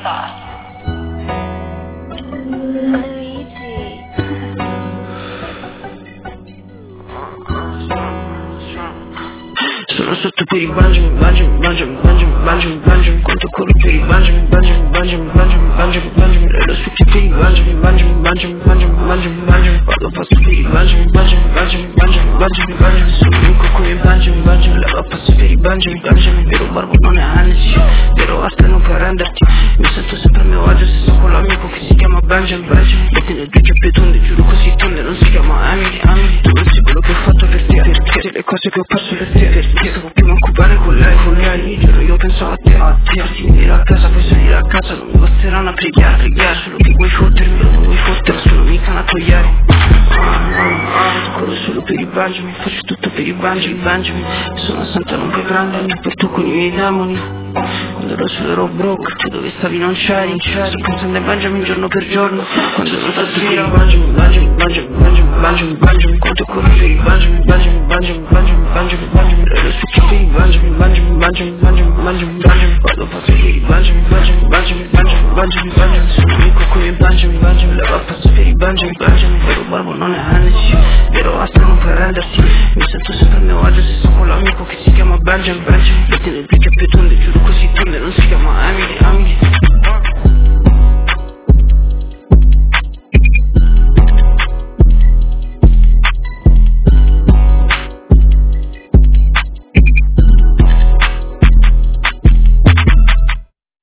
Sono sotto per i Benjamin, conto quello per i Benjamin, e lo specchio per i Benjamin, vado passo per i Benjamin, sono l'unico come Benjamin, leva passo per i Benjamin, vero barbo non è Hennessy, vero arte non puoi arrenderti, mi sento sempre a mio agio se sono con l'amico che si chiama Benjamin, metti nel due chiappe tonde, giuro così tonde, non si chiama Emily, tu non sai quello che ho fatto per te, perché le cose che ho perso le te, perché stavo prima a cubare con lei, giuro io pensavo a te, ti venire a casa, poi salire a casa, non mi basterà una preghiera, solo che vuoi fottermi, non vuoi fottere, sono mica nato ieri, corro solo per i Benjamin, faccio tutto per i Benjamin, sono santa non puoi prendermi, porto con i miei demoni, quando ero solo ero broke, tu dove stavi non c'eri, sto pensando ai Benjamin giorno per giorno, quando ero da sera, Benjamin, quanto corro per i Benjamin, e lo specchio per i Benjamin, vado passo per i Benjamin, sono amico come Benjamin, leva passo per i Benjamin, vero barbo non è Hennessy, vero astro non puoi renderti, mi sento sempre a mio agio se sono con l'amico che si chiama Benjamin, metti nel bicchiere tonde,